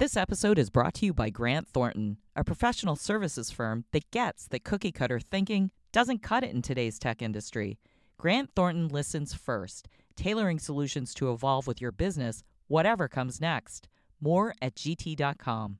This episode is brought to you by Grant Thornton, a professional services firm that gets that cookie-cutter thinking doesn't cut it in today's tech industry. Grant Thornton listens first, tailoring solutions to evolve with your business, whatever comes next. More at gt.com.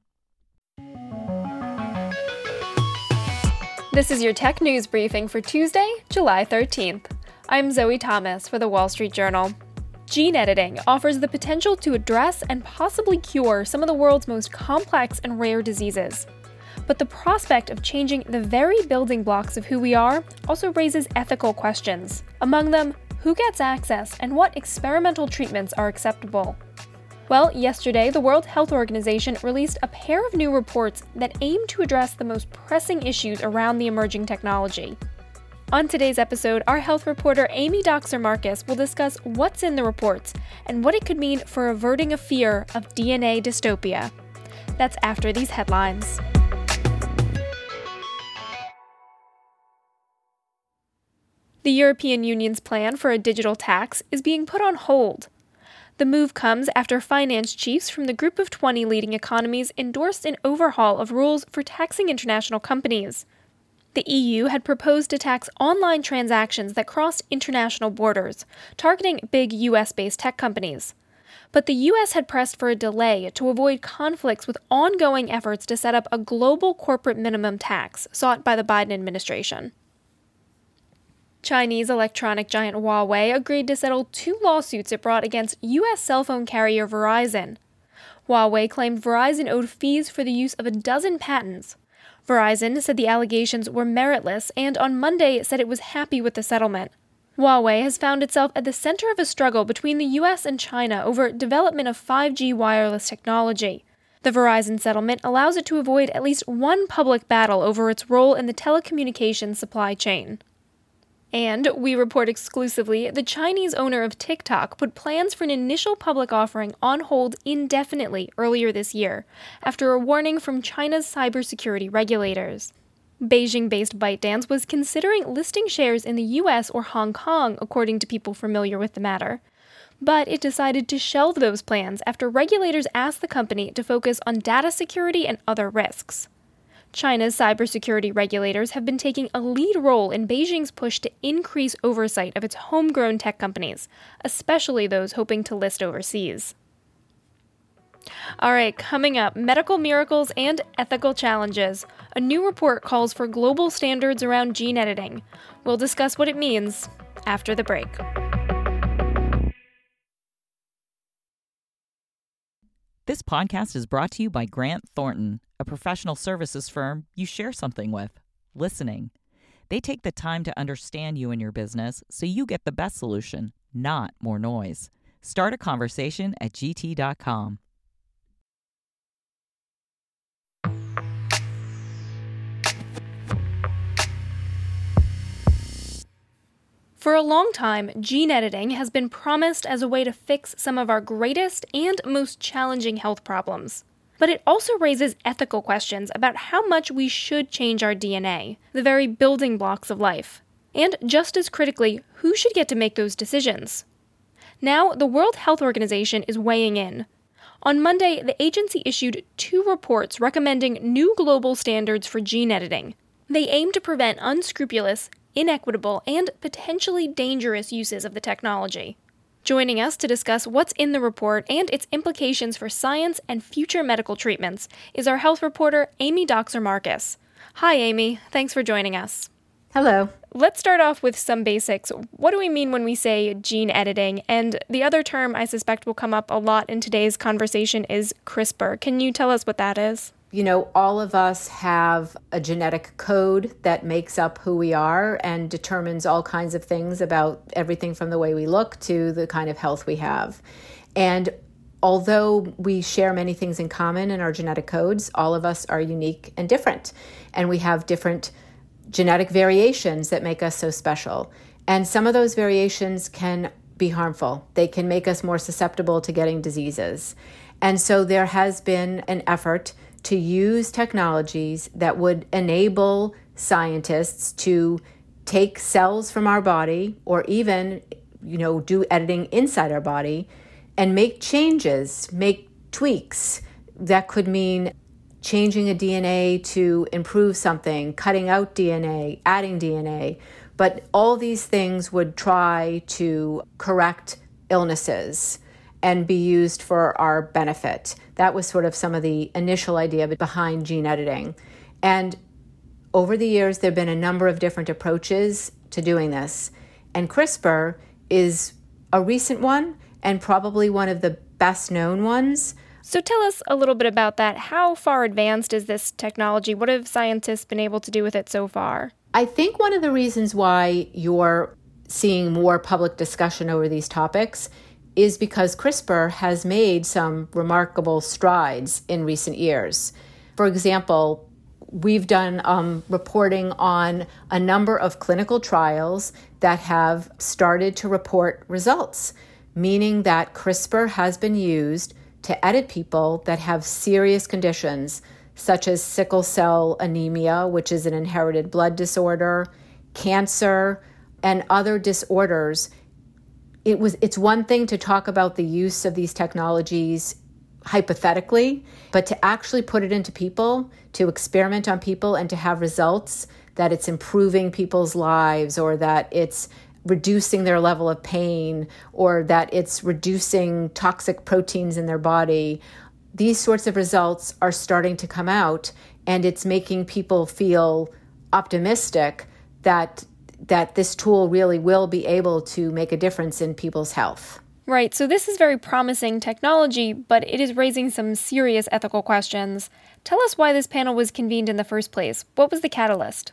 This is your tech news briefing for Tuesday, July 13th. I'm Zoe Thomas for The Wall Street Journal. Gene editing offers the potential to address and possibly cure some of the world's most complex and rare diseases. But the prospect of changing the very building blocks of who we are also raises ethical questions. Among them, who gets access and what experimental treatments are acceptable? Well, yesterday, the World Health Organization released a pair of new reports that aim to address the most pressing issues around the emerging technology. On today's episode, our health reporter Amy Doxer-Marcus will discuss what's in the reports and what it could mean for averting a fear of DNA dystopia. That's after these headlines. The European Union's plan for a digital tax is being put on hold. The move comes after finance chiefs from the Group of 20 leading economies endorsed an overhaul of rules for taxing international companies. The EU had proposed to tax online transactions that crossed international borders, targeting big US-based tech companies. But the US had pressed for a delay to avoid conflicts with ongoing efforts to set up a global corporate minimum tax sought by the Biden administration. Chinese electronic giant Huawei agreed to settle 2 lawsuits it brought against US cell phone carrier Verizon. Huawei claimed Verizon owed fees for the use of a dozen patents. Verizon said the allegations were meritless and on Monday said it was happy with the settlement. Huawei has found itself at the center of a struggle between the US and China over development of 5G wireless technology. The Verizon settlement allows it to avoid at least one public battle over its role in the telecommunications supply chain. And we report exclusively the Chinese owner of TikTok put plans for an initial public offering on hold indefinitely earlier this year, after a warning from China's cybersecurity regulators. Beijing-based ByteDance was considering listing shares in the US or Hong Kong, according to people familiar with the matter. But it decided to shelve those plans after regulators asked the company to focus on data security and other risks. China's cybersecurity regulators have been taking a lead role in Beijing's push to increase oversight of its homegrown tech companies, especially those hoping to list overseas. All right, coming up, medical miracles and ethical challenges. A new report calls for global standards around gene editing. We'll discuss what it means after the break. This podcast is brought to you by Grant Thornton, a professional services firm you share something with, listening. They take the time to understand you and your business so you get the best solution, not more noise. Start a conversation at gt.com. For a long time, gene editing has been promised as a way to fix some of our greatest and most challenging health problems. But it also raises ethical questions about how much we should change our DNA, the very building blocks of life. And just as critically, who should get to make those decisions? Now, the World Health Organization is weighing in. On Monday, the agency issued 2 reports recommending new global standards for gene editing. They aim to prevent unscrupulous, inequitable, and potentially dangerous uses of the technology. Joining us to discuss what's in the report and its implications for science and future medical treatments is our health reporter, Amy Doxer-Marcus. Hi, Amy. Thanks for joining us. Hello. Let's start off with some basics. What do we mean when we say gene editing? And the other term I suspect will come up a lot in today's conversation is CRISPR. Can you tell us what that is? You know, all of us have a genetic code that makes up who we are and determines all kinds of things about everything from the way we look to the kind of health we have. And although we share many things in common in our genetic codes, all of us are unique and different. And we have different genetic variations that make us so special. And some of those variations can be harmful. They can make us more susceptible to getting diseases. And so there has been an effort to use technologies that would enable scientists to take cells from our body or even, do editing inside our body and make changes, make tweaks, That could mean changing a DNA to improve something, cutting out DNA, adding DNA. But all these things would try to correct illnesses and be used for our benefit. That was sort of some of the initial idea behind gene editing. And over the years, there have been a number of different approaches to doing this. And CRISPR is a recent one and probably one of the best known ones. So tell us a little bit about that. How far advanced is this technology? What have scientists been able to do with it so far? I think one of the reasons why you're seeing more public discussion over these topics is because CRISPR has made some remarkable strides in recent years. For example, we've done reporting on a number of clinical trials that have started to report results, meaning that CRISPR has been used to edit people that have serious conditions, such as sickle cell anemia, which is an inherited blood disorder, cancer, and other disorders. It's one thing to talk about the use of these technologies hypothetically, but to actually put it into people, to experiment on people and to have results that it's improving people's lives, or that it's reducing their level of pain, or that it's reducing toxic proteins in their body. These sorts of results are starting to come out, and it's making people feel optimistic that this tool really will be able to make a difference in people's health. Right, so this is very promising technology, but it is raising some serious ethical questions. Tell us why this panel was convened in the first place. What was the catalyst?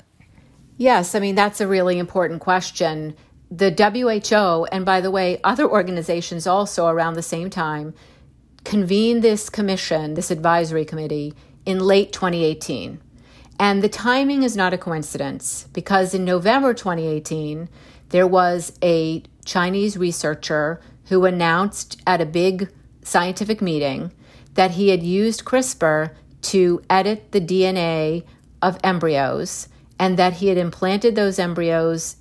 Yes, that's a really important question. The WHO, and by the way, other organizations also around the same time, convened this commission, this advisory committee, in late 2018. And the timing is not a coincidence, because in November 2018, there was a Chinese researcher who announced at a big scientific meeting that he had used CRISPR to edit the DNA of embryos, and that he had implanted those embryos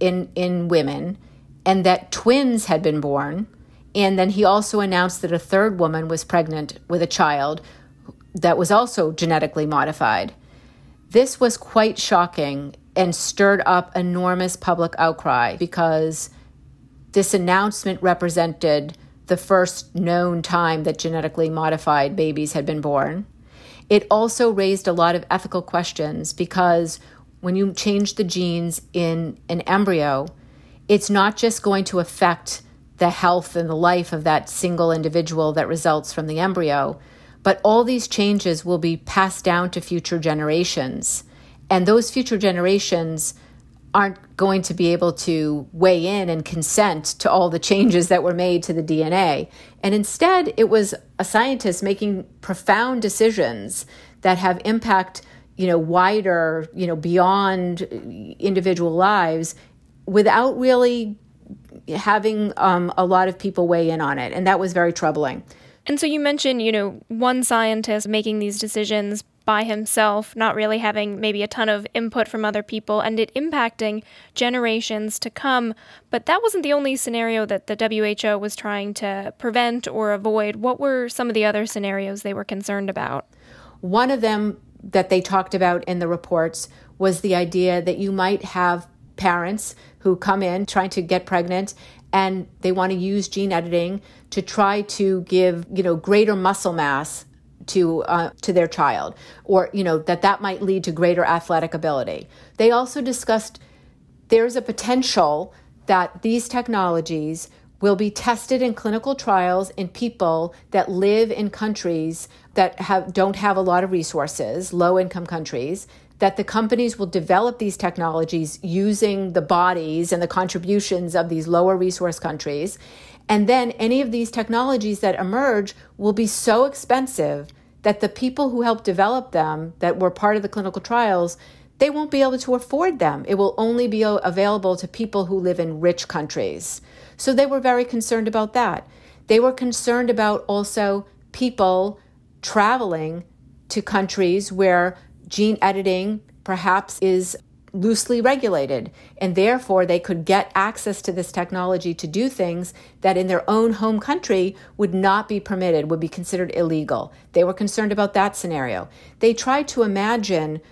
in women, and that twins had been born. And then he also announced that a third woman was pregnant with a child that was also genetically modified. This was quite shocking and stirred up enormous public outcry, because this announcement represented the first known time that genetically modified babies had been born. It also raised a lot of ethical questions, because when you change the genes in an embryo, it's not just going to affect the health and the life of that single individual that results from the embryo, but all these changes will be passed down to future generations. And those future generations aren't going to be able to weigh in and consent to all the changes that were made to the DNA. And instead, it was a scientist making profound decisions that have impact, wider, beyond individual lives, without really having a lot of people weigh in on it. And that was very troubling. And so you mentioned, one scientist making these decisions by himself, not really having maybe a ton of input from other people, and it impacting generations to come. But that wasn't the only scenario that the WHO was trying to prevent or avoid. What were some of the other scenarios they were concerned about? One of them that they talked about in the reports was the idea that you might have parents who come in trying to get pregnant, and they want to use gene editing to try to give, greater muscle mass to their child, or, that might lead to greater athletic ability. They also discussed there's a potential that these technologies will be tested in clinical trials in people that live in countries that don't have a lot of resources, low-income countries, that the companies will develop these technologies using the bodies and the contributions of these lower resource countries. And then any of these technologies that emerge will be so expensive that the people who helped develop them, that were part of the clinical trials, they won't be able to afford them. It will only be available to people who live in rich countries. So they were very concerned about that. They were concerned about also people traveling to countries where gene editing perhaps is loosely regulated, and therefore they could get access to this technology to do things that in their own home country would not be permitted, would be considered illegal. They were concerned about that scenario. They tried to imagine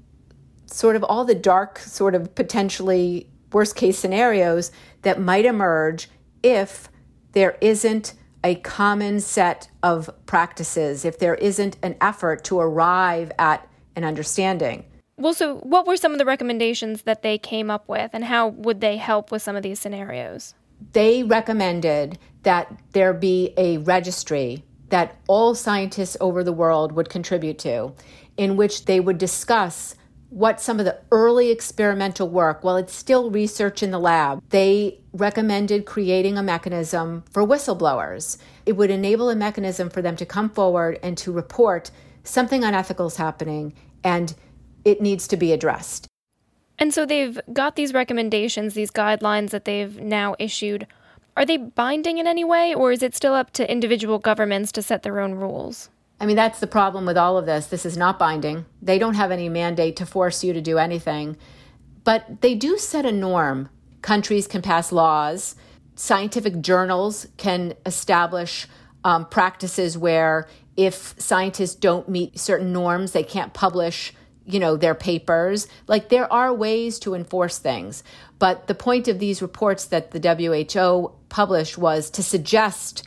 sort of all the dark, sort of potentially worst case scenarios that might emerge if there isn't a common set of practices, if there isn't an effort to arrive at an understanding. Well, so what were some of the recommendations that they came up with, and how would they help with some of these scenarios? They recommended that there be a registry that all scientists over the world would contribute to, in which they would discuss what some of the early experimental work, while it's still research in the lab, they recommended creating a mechanism for whistleblowers. It would enable a mechanism for them to come forward and to report something unethical is happening, and it needs to be addressed. And so they've got these recommendations, these guidelines that they've now issued. Are they binding in any way, or is it still up to individual governments to set their own rules? I mean, that's the problem with all of this. This is not binding. They don't have any mandate to force you to do anything. But they do set a norm. Countries can pass laws. Scientific journals can establish practices where if scientists don't meet certain norms, they can't publish their papers. Like, there are ways to enforce things. But the point of these reports that the WHO published was to suggest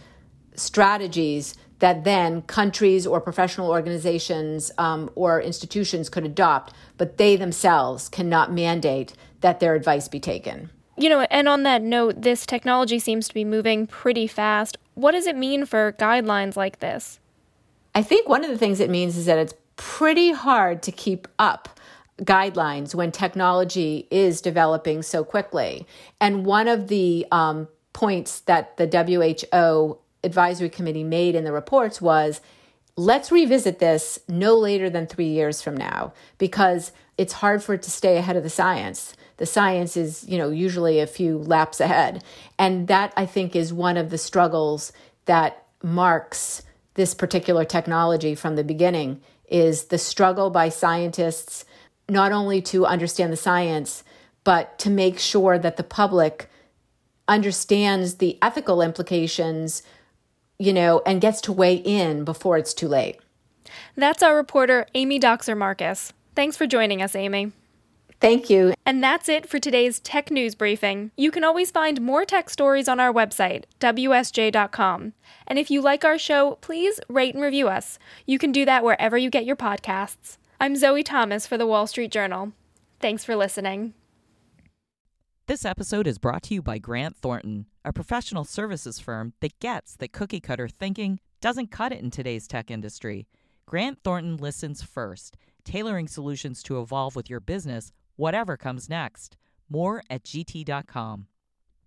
strategies that then countries or professional organizations or institutions could adopt, but they themselves cannot mandate that their advice be taken. And on that note, this technology seems to be moving pretty fast. What does it mean for guidelines like this? I think one of the things it means is that it's pretty hard to keep up guidelines when technology is developing so quickly. And one of the points that the WHO Advisory Committee made in the reports was, let's revisit this no later than 3 years from now, because it's hard for it to stay ahead of the science. The science is, usually a few laps ahead. And that, I think, is one of the struggles that marks this particular technology from the beginning, is the struggle by scientists not only to understand the science, but to make sure that the public understands the ethical implications, and gets to weigh in before it's too late. That's our reporter, Amy Doxer-Marcus. Thanks for joining us, Amy. Thank you. And that's it for today's Tech News Briefing. You can always find more tech stories on our website, WSJ.com. And if you like our show, please rate and review us. You can do that wherever you get your podcasts. I'm Zoe Thomas for The Wall Street Journal. Thanks for listening. This episode is brought to you by Grant Thornton, a professional services firm that gets that cookie-cutter thinking doesn't cut it in today's tech industry. Grant Thornton listens first, tailoring solutions to evolve with your business, whatever comes next. More at GT.com.